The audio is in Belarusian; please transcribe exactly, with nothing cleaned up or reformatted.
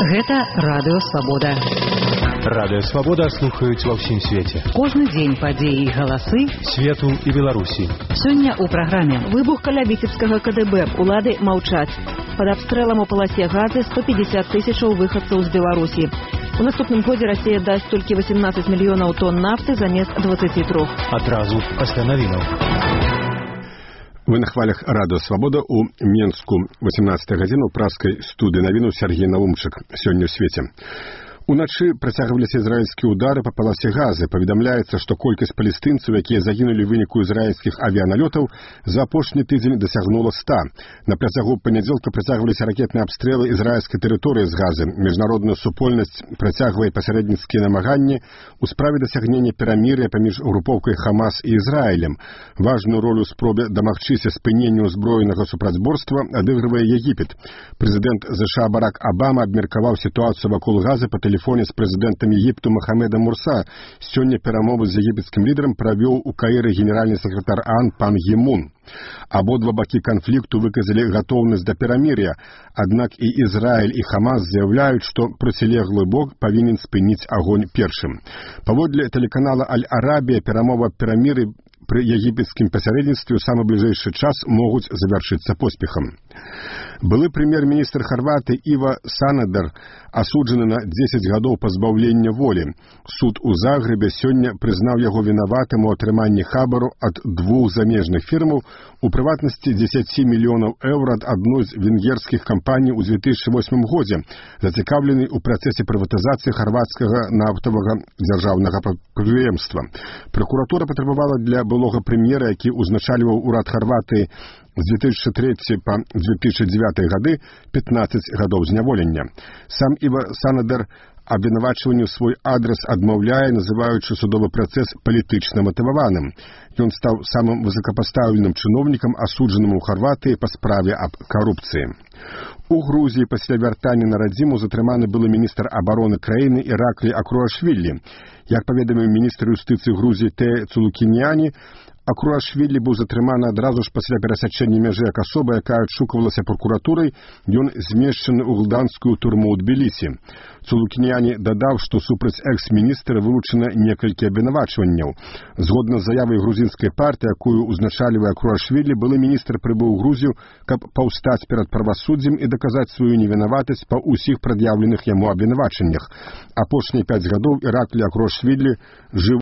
Гэта Радыё Свабода. Радыё Свабода слухаюць ва ўсім свеце. Кожны дзень падзеі і галасы свету і Беларусі. Сёння ў праграме. Выбух каля віцебскага КДБ. Улады маўчаць. Пад абстрэлам у паласе Газы сто пятьдесят тысячаў выхадцаў з Беларусі. У наступным годзе Расія дасць толькі восемнадцать мільёнаў тонн нафты замест двадцати трёх. Адразу пасля навінаў. Вы на хвалях Радыё Свабода у Менску восемнадцатая гадзіна ў праскай студыі навінаў Сергей Наумчык. Сёння ў свеце. Уначы працягваліся ізраільскія ўдары па паласе Газы. Паведамляецца, што колькасць палестынцаў, якія загінулі ў выніку ізраільскіх авіяналётаў, за апошні тыдзень дасягнула ста. На працягу панядзелка працягваліся ракетныя абстрэлы ізраільскай тэрыторыі з Газы. Міжнародная супольнасць працягвае пасярэдніцкія намаганні ў справе дасягнення перамір'я паміж групоўкай Хамас і Ізраілем. Важную ролю ў спробе дамагчыся спынення ўзброенага супрацьборства адыгрывае Егіпет. Прэзідэнт ЗША Барак Абама абмеркаваў сітуацыю вакол Газы па тэлефоне з прэзідэнтам Егіпту Мохамедом Мурса. Сёння перамовы з егіпецкім лідарам правёў у Каіры генеральны сакратар АН пан Гімун. Абодва бакі канфлікту выказалі гатоўнасць да перамір'я, аднак і Ізраіль, і Хамас заяўляюць, што процілеглы бок павінен спыніць агонь першым. Паводле тэлеканала Аль-Арабія, перамова аб перамір'і пры егіпецкім пасярэдніцтве ў самы бліжэйшы час могуць завяршыцца поспехам. Былы прэм'ер-міністр Харватыі Іва Санадер асуджаны на дзесяць гадоў пазбаўлення волі. Суд у Загрэбе сёння прызнаў яго вінаватым у атрыманні хабару ад двух замежных фірмаў, у прыватнасці дзесяці мільёнаў еўра ад адной з венгерскіх кампаній у две тысячи восьмым годзе, зацікаўленай у працэсе прыватызацыі харвацкага нафтавага дзяржаўнага прадпрыемства. Пракуратура патрабавала для былога прэм'ера, які ўзначальваў урад Харватыі з две тысячи трэцяга па две тысячи дзевяты гады, пятнадцать гадоў зняволення. Сам Іва Санадер абвінавачванню свой адрес адмаўляе, называючы судовы працэс палітычна матываваным. Ён стаў самым высокапастаўленым чыноўнікам, асуджаным у Харватыі па справе аб карупцыі. У Грузіі пасля вяртання на радзіму затрыманы былы міністр абароны краіны Іраклі Акруашвілі. Як паведаміў міністр юстыцыі Грузіі Тэ Цулукіняні, Акруашвілі быў затрыманы адразу ж пасля перасячэння мяжы як асоба, якая адшуквалася прокуратурай, ён змешчаны ў гылданскую турму ў Тбілісі. Цулукіняні дадаў, што супраць экс-міністра вылучана некалькі абвінавачванняў. Згодна з заявай грузінскай партыі, якую узначальвае Акруашвілі, былы міністр прыбыў у Грузію, каб паўстаць перад правасуддзем і даказаць сваю невінаватасць па ўсіх прад'яўленых яму абвінавачаннях. Апошнія пяць гадоў Іраклі Акруашвілі жыў